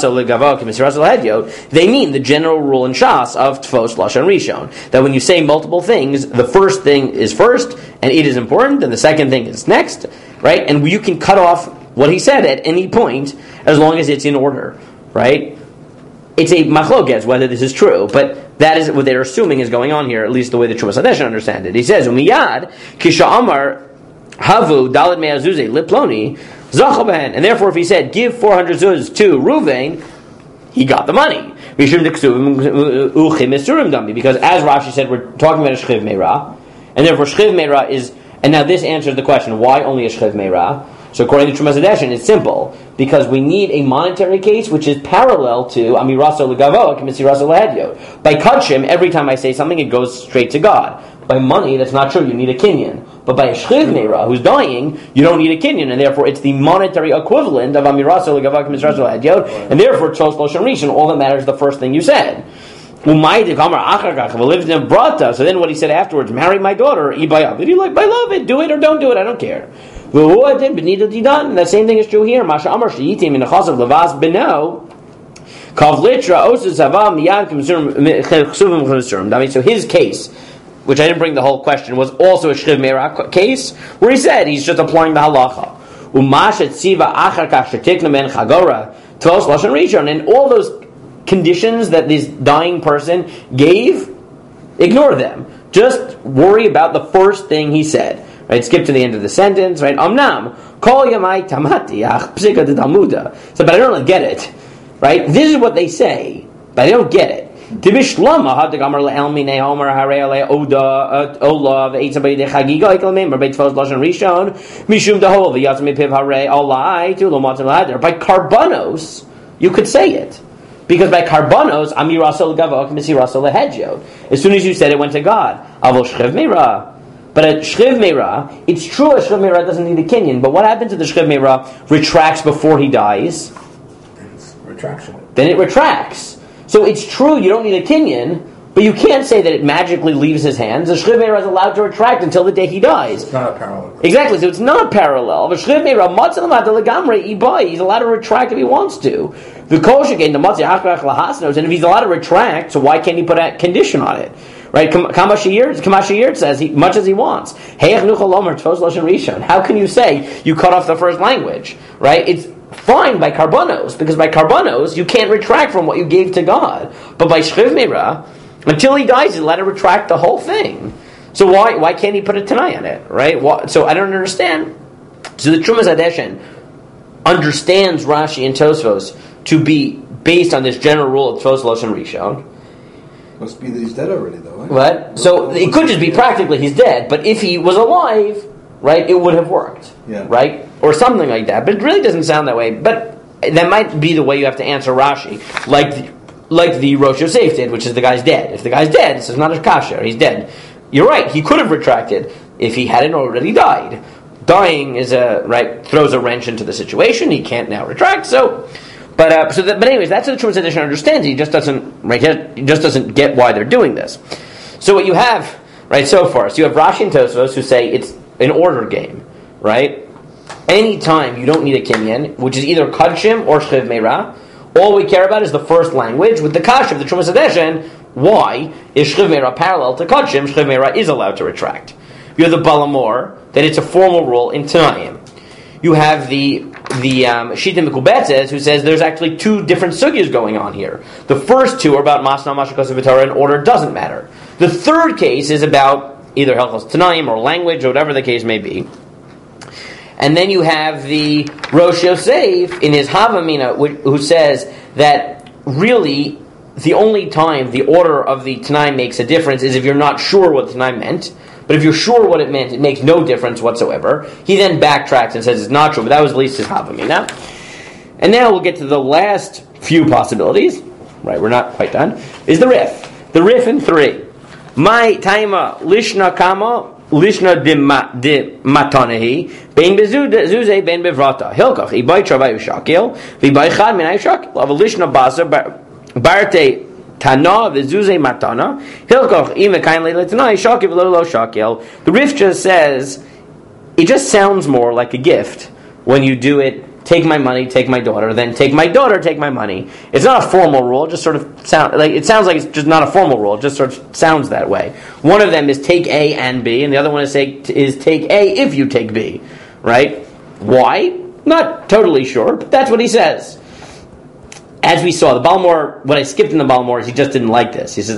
they mean the general rule in Shas of Tfos Lashon Rishon, that when you say multiple things, the first thing is first, and it is important, and the second thing is next, right? And you can cut off what he said at any point, as long as it's in order, right? It's a machloket whether this is true, but that is what they're assuming is going on here, at least the way the Trumas Hadeshin understand it. He says, "Umiyad kisha amar havu daled me'azuzei liploni zachal behen," and therefore, if he said, "Give 400 zuz to Ruvain," he got the money. Because as Rashi said, we're talking about a shchiv meira, and therefore shchiv meira is. And now this answers the question: why only a shchiv meira? So according to Trumas Hadeshin, it's simple, because we need a monetary case which is parallel to Amiraso Legavo, Misiraso Lehedyot. By Kachim, every time I say something, it goes straight to God. By money, that's not true, you need a kinyan. But by a Shchiv Meira, who's dying, you don't need a kinyan, and therefore it's the monetary equivalent of Amiraso Legavo, Misiraso Lehedyot, and therefore Tzos Loshen Rishon, all that matters is the first thing you said. So then what he said afterwards, marry my daughter, Ibayah. Did he like, I love it, do it or don't do it, I don't care. And the same thing is true here. Masha Amar Shayitim in the Chas of Levas Beno. So his case, which I didn't bring the whole question, was also a Shchiv Meira case, where he said he's just applying the halacha. And all those conditions that this dying person gave, ignore them. Just worry about the first thing he said. Right, skip to the end of the sentence, right? Amnam, kol yamai tamati, ach psika de Talmuda. So, but I don't get it, right? This is what they say, but I don't get it. Tibishlama hadagamar le'elmi ne'omer hare'ale oda ola ve'etzabay de chagiga ikalmem beit tfos lashon rishon mishum dahol v'yatzim mipiv hare olai tu lo matzim lader. By karbanos, you could say it. Because by karbanos, amirasol gavok misirasol lehedyot. As soon as you said it, went to God. Avol shchiv meira. But a shchiv meira, it's true a shchiv meira doesn't need a kinyan, but what happens if the shchiv meira retracts before he dies? It's retraction. Then it retracts. So it's true you don't need a kinyan, but you can't say that it magically leaves his hands. The shchiv meira is allowed to retract until the day he dies. It's not a parallel. Exactly, so it's not parallel. But shchiv meira, he's allowed to retract if he wants to. The kol shekain, the matzi hachrach lahasnos, and if he's allowed to retract, so why can't he put a condition on it? Right, Kamashir says much as he wants. How can you say you cut off the first language? Right, it's fine by karbanos, because by karbanos you can't retract from what you gave to God. But by shchiv meira, until he dies, he's allowed to retract the whole thing. So why can't he put a tanai on it? Right? So I don't understand. So the Trumas Hadeshin understands Rashi and Tosfos to be based on this general rule of Tfos Lashon Rishon. Must be that he's dead already, though. Right? What? So it could just be practically he's dead, but if he was alive, right, it would have worked. Yeah. Right? Or something like that. But it really doesn't sound that way. But that might be the way you have to answer Rashi. Like the Rosh Yosef did, which is the guy's dead. If the guy's dead, this is not a kasher, he's dead. You're right, he could have retracted if he hadn't already died. Dying is throws a wrench into the situation, he can't now retract, But anyways, that's what the Trumas Hadeshin understands. He just doesn't get why they're doing this. So what you have so far, so you have Rashi and Tosfos who say it's an order game, right? Anytime you don't need a kinyan, which is either Kadshim or Shchiv Meira, all we care about is the first language. With the Kasha of the Trumas Hadeshen, why is Shchiv Meira parallel to Kadshim? Shchiv Meira is allowed to retract. You have the Balamor, that it's a formal rule in Tanayim. You have the Shita Mekubetzes, who says there's actually two different sugyas going on here. The first two are about Masna, Mashakos, V'Torah, and order doesn't matter. The third case is about either Helchos Tanayim or language, or whatever the case may be. And then you have the Rosh Yosef in his Havamina, who says that really the only time the order of the Tanai makes a difference is if you're not sure what the Tanai meant. But if you're sure what it meant, it makes no difference whatsoever. He then backtracks and says it's not true, but that was at least his Havamina. And now we'll get to the last few possibilities. Right, we're not quite done. Is the Rif. The Rif in 3. My Taima Lishna Kama Lishna de Matanehi Ben Bezuze Ben Bevrata Hilkach Ibai Travayu Shakil Vibai Chad Minay Shakil of Lishna Basa Barte Tana Vizuze Matana Hilkach Imekain Letanai Shakil Lolo Shakil. The Rif just says it just sounds more like a gift when you do it. Take my money, take my daughter, then take my daughter, take my money. It's not a formal rule, it just sort of sounds like it's just not a formal rule, it just sort of sounds that way. One of them is take A and B, and the other one is take A if you take B, right? Why? Not totally sure, but that's what he says. As we saw, the Balmor, what I skipped in the Balmor is he just didn't like this. He says,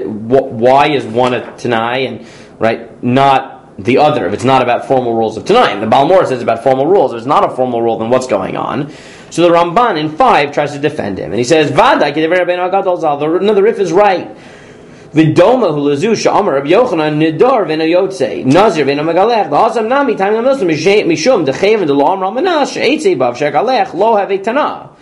why is one a Tanai and, right, not the other, if it's not about formal rules of Tanai. The Balmor says it's about formal rules. If it's not a formal rule, then what's going on? So the Ramban in 5 tries to defend him. And he says, Vada, the Rif is right. V'doma hulazu sha'amar Rabbi Yochanan nidor v'eno yotze nazir v'eno megalech v'hasam nami time l'muslim mishum dechev and l'am ramanas she'etzei bav she'galech lo have a tana.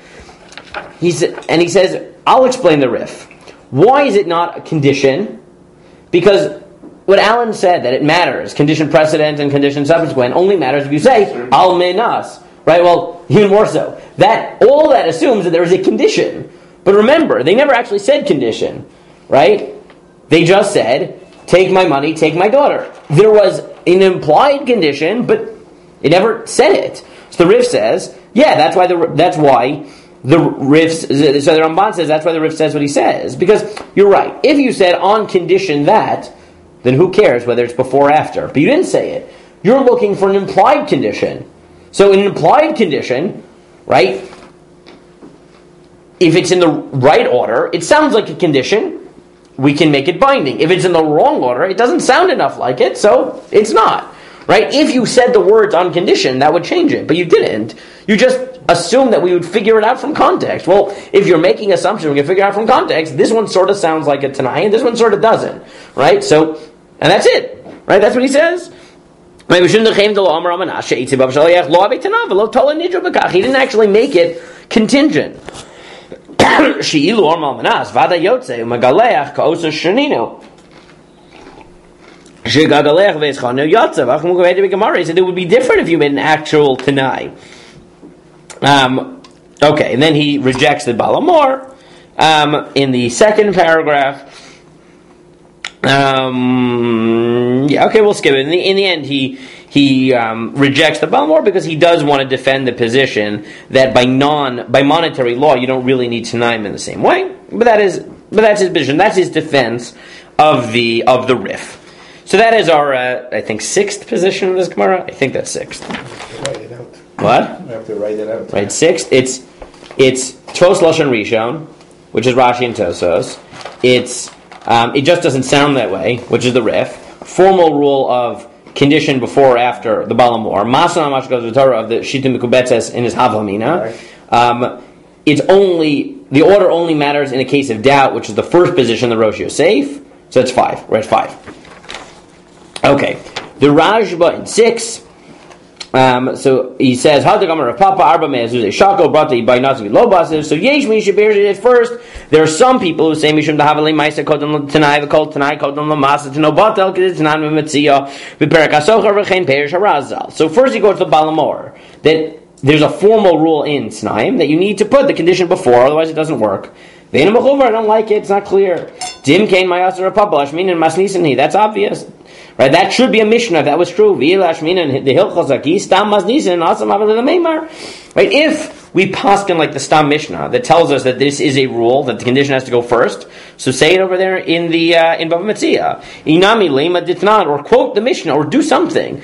He says, I'll explain the Rif. Why is it not a condition? Because what Alan said, that it matters, condition precedent and condition subsequent, only matters if you say, al menas. Right? Well, even more so. All that assumes that there is a condition. But remember, they never actually said condition. Right? They just said, take my money, take my daughter. There was an implied condition, but it never said it. So the Rif says, yeah, that's why the Rif, so the Ramban says that's why the Rif says what he says. Because you're right. If you said on condition that, then who cares whether it's before or after? But you didn't say it. You're looking for an implied condition. So in an implied condition, right, if it's in the right order, it sounds like a condition, we can make it binding. If it's in the wrong order, it doesn't sound enough like it, so it's not. Right? If you said the words on condition, that would change it. But you didn't. You just assumed that we would figure it out from context. Well, if you're making assumptions, we can figure it out from context. This one sort of sounds like a Tanai, and this one sort of doesn't. Right? So, and that's it. Right? That's what he says. He didn't actually make it contingent. He said it would be different if you made an actual Tanai. Okay, and then he rejects the Balamor in the second paragraph. Okay, we'll skip it. In the end, he rejects the Balamor because he does want to defend the position that by monetary law you don't really need Tanaim in the same way. But that's his position. That's his defense of the Rif. So that is our, I think, 6th position of this Gemara. I think that's 6th. Write it out. What? We have to write it out. Right, 6th. It's Tos Lashon Rishon, which is Rashi and Tosos. It just doesn't sound that way, which is the Rif. Formal rule of condition before or after the Balamor. Masana Mashkos V'Torah of the Shita Mekubetzes in his Havamina. Right. The order only matters in a case of doubt, which is the first position, the Rosh Yosef. So that's 5. We're at 5. Okay, the Rajba in 6. So he says, so yesh mi shebir at first. There are some people who say mishum dahavali ma'isa kodem l'tanai v'kol tanai kodem l'masa to no batel k'did tanan v'metzia v'perak hasocher v'chein perish harazal. So first you go to the Balamor that there's a formal rule in Tanaim that you need to put the condition before, otherwise it doesn't work. I don't like it. It's not clear. Dim kain ma'asar papash meaning masnisani. That's obvious. Right? That should be a Mishnah if that was true. Right? If we paskin like the Stam Mishnah that tells us that this is a rule, that the condition has to go first, so say it over there in the in Bava Metzia. Inami lema ditnan, or quote the Mishnah, or do something.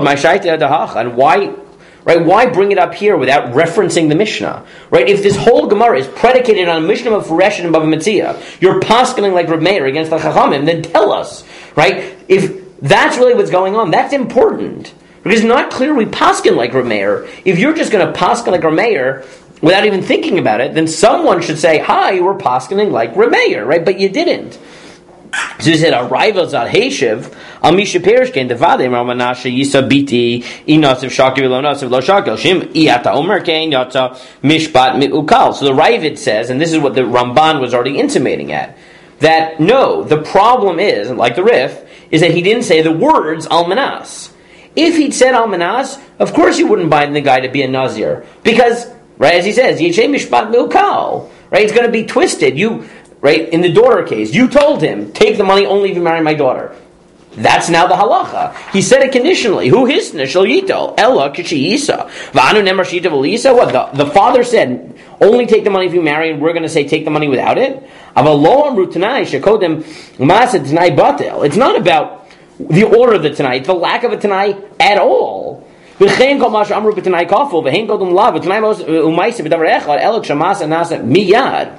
And why? Right? Why bring it up here without referencing the Mishnah? Right? If this whole Gemara is predicated on Mishnah of Furesh and Bava Metzia, you're paskening like Reb Meir against the Chachamim, then tell us. Right? If that's really what's going on, that's important. Because it's not clear we pasken like Reb Meir. If you're just going to pasken like Reb Meir without even thinking about it, then someone should say, hi, we're paskening like Reb Meir, right? But you didn't. So he said, "Arrival zat heishiv al misha perishkein devade ramanasha yisabiti inasiv shaki v'lo nasiv lo shakel shim iyata omer kein yata mishpat mi'ukal." So the Ravid says, and this is what the Ramban was already intimating at, that no, the problem is, like the Rif, is that he didn't say the words almanas. If he'd said almanas, of course you wouldn't bind the guy to be a nazir, because, right, as he says, yichay mishpat mi'ukal, right, it's going to be twisted. Right, in the daughter case, you told him, take the money only if you marry my daughter. That's now the halacha. He said it conditionally. Who hisna shel yito ella k'shiyisa v'anu nemar shita v'lisa. What the father said, only take the money if you marry, and we're going to say take the money without it. Aval lo amru tanai shekodem ma'aseh tanai batel. It's not about the order of the tanai; it's the lack of a tanai at all. V'chein kol ma she'amru b'tanai kaful v'chein kodem la v'tanai u'maisa b'davar echad ela k'shamasa nasa miyad.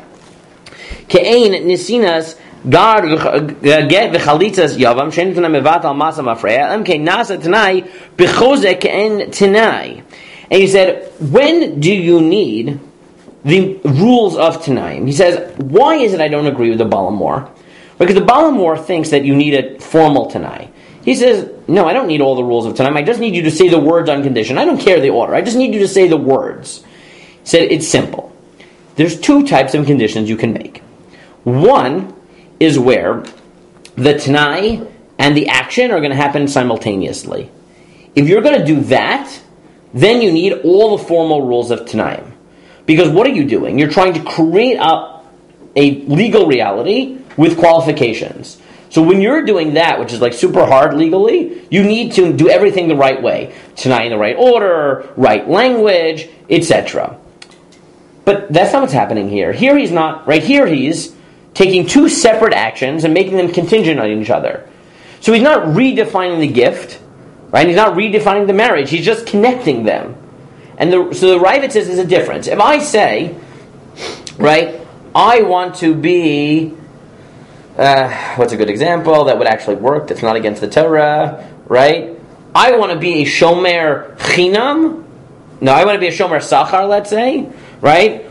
Ke'ein nisinas gar get v'chalitzas yavam shein tanai mevat al masa mafreya em ke'ein nasa tanai b'chozek ke'ein tanai. And he said, when do you need the rules of Tanaim? He says, why is it I don't agree with the Balamor? Because the Balamor thinks that you need a formal Tanai. He says, no, I don't need all the rules of Tanaim. I just need you to say the words on condition. I don't care the order. I just need you to say the words. He said, it's simple. There's two types of conditions you can make. One is where the Tanai and the action are going to happen simultaneously. If you're going to do that, then you need all the formal rules of Tanaim. Because what are you doing? You're trying to create a legal reality with qualifications. So when you're doing that, which is like super hard legally, you need to do everything the right way. Tanai in the right order, right language, etc. But that's not what's happening here. Here he's not, right here he's taking two separate actions and making them contingent on each other. So he's not redefining the gift, right? He's not redefining the marriage. He's just connecting them. And so the Ravid says there's a difference. If I say, right, I want to be, what's a good example that would actually work, that's not against the Torah, right? I want to be a shomer chinam. No, I want to be a shomer sachar, let's say, right?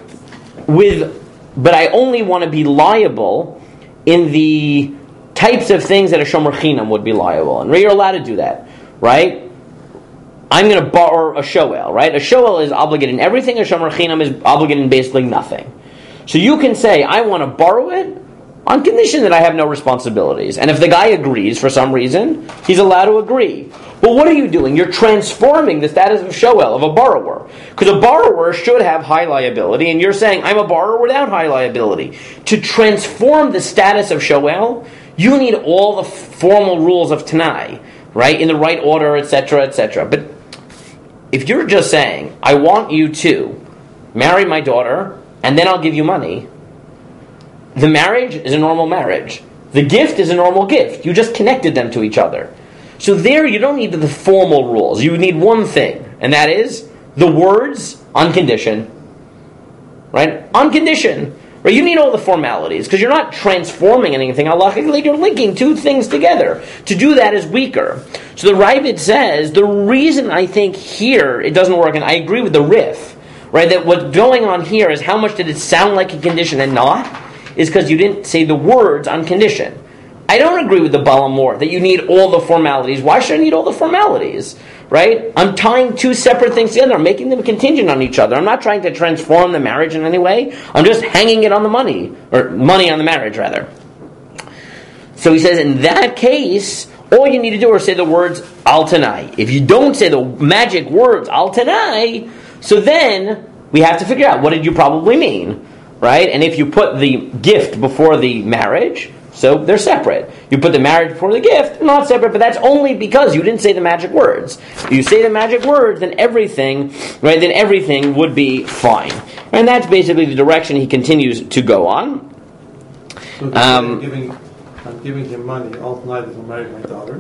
But I only want to be liable in the types of things that a shomer chinam would be liable. And you're allowed to do that, right? I'm going to borrow a shoel, right? A shoel is obligated in everything. A shomer chinam is obligated in basically nothing. So you can say, I want to borrow it on condition that I have no responsibilities. And if the guy agrees for some reason, he's allowed to agree. But what are you doing? You're transforming the status of shoel, of a borrower. Because a borrower should have high liability, and you're saying, I'm a borrower without high liability. To transform the status of shoel, you need all the formal rules of Tanai, right? In the right order, etc., etc. But if you're just saying, I want you to marry my daughter, and then I'll give you money, the marriage is a normal marriage. The gift is a normal gift. You just connected them to each other. So there you don't need the formal rules. You need one thing, and that is the words on condition. Right? On condition. Right? You need all the formalities, because you're not transforming anything halachically, you're linking two things together. To do that is weaker. So the Ravid says, the reason I think here it doesn't work, and I agree with the Rif, right, that what's going on here is how much did it sound like a condition and not, is because you didn't say the words on condition. I don't agree with the Balamor that you need all the formalities. Why should I need all the formalities? Right? I'm tying two separate things together. I'm making them contingent on each other. I'm not trying to transform the marriage in any way. I'm just hanging it on the money. Or money on the marriage, rather. So he says, in that case, all you need to do is say the words al tanai. If you don't say the magic words al tanai, so then we have to figure out what did you probably mean. Right? And if you put the gift before the marriage, So they're separate. You put the marriage before the gift, not separate, but that's only because you didn't say the magic words. If you say the magic words, then everything would be fine. And that's basically the direction he continues to go on. So I'm giving him money all night to marry my daughter.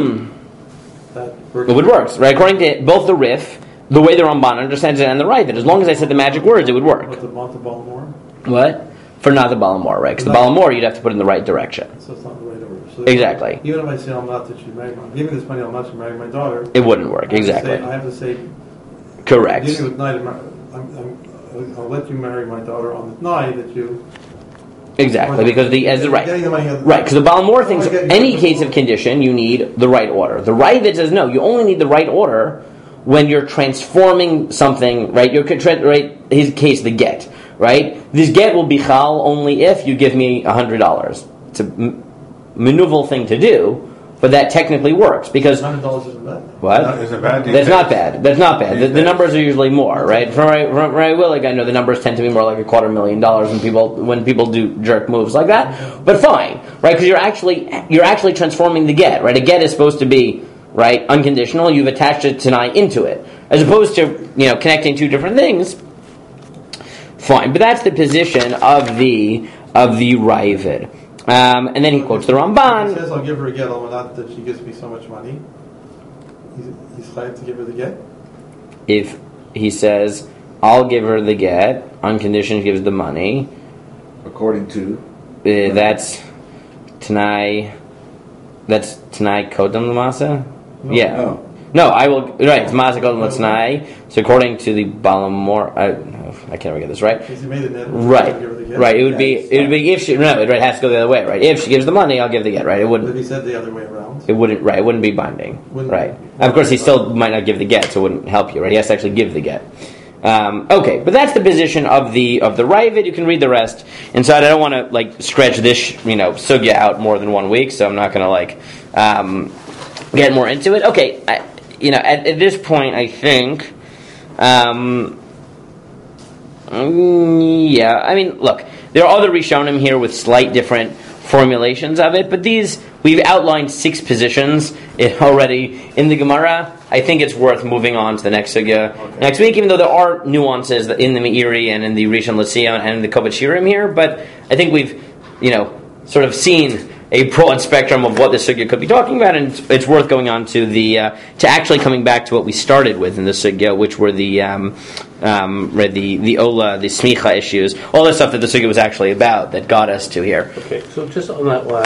That It would work, right? According to both the Rif, the way the Ramban understands it, and the Ravid, as long as I said the magic words, it would work. What's the Balamor? What? For not the Balamor, right? Because the Balamor, you'd have to put in the right direction. So it's not the right order. So Exactly. Even if I say I'm not to marry, I'm giving this money, I'm not to marry my daughter. It wouldn't work, exactly. I have to say, Correct. beginning with night, I'll let you marry my daughter on the night that you. Exactly, because right, because the Balamor thinks any case of condition you need the right order. The Ravid says no, you only need the right order when you're transforming something, right? Right, his case, the get, right? This get will be chal only if you give me $100. It's a maneuverable thing to do, but that technically works because $100 isn't bad. what? Isn't bad. That's not bad. That's not bad. The numbers are usually more, right? From Ray Willig, I know the numbers tend to be more like $250,000 when people do jerk moves like that. But fine, right? Because you're actually transforming the get, right? A get is supposed to be right unconditional. You've attached a tanai into it, as opposed to connecting two different things. Fine, but that's the position of the Ravid. And then he quotes the Ramban. He says, I'll give her a get, not that she gives me so much money. He's allowed to give her the get? If he says, I'll give her the get, on condition she gives the money. According to? That's Tanai Kodam Lamasa? No. Yeah. No, I will. Right, it's Masa Kodam Tanai. So according to the Balamor, I can't ever get this right. Because he made it net. Right. It would be if she it has to go the other way, right? If she gives the money, I'll give the get, right? It wouldn't. But if he said the other way around. It wouldn't, right? It wouldn't be binding, Wouldn't right? be. Of course, he still might not give the get, so it wouldn't help you, right? He has to actually give the get. Okay, but that's the position of the Ravid. You can read the rest inside. I don't want to stretch this sugya out more than 1 week, so I'm not going to get more into it. Okay, at this point, I think. Yeah, I mean, look, there are other Rishonim here with slight different formulations of it, but we've outlined 6 positions already in the Gemara. I think it's worth moving on to the next sugya next week, even though there are nuances in the Meiri and in the Rishon LeZion and in the Kovat Shirim here, but I think we've, sort of seen a broad spectrum of what the sugya could be talking about, and it's worth going on to to actually coming back to what we started with in the sugya, which were the ola, the smicha issues, all the stuff that the sugya was actually about that got us to here. Okay, so just on that last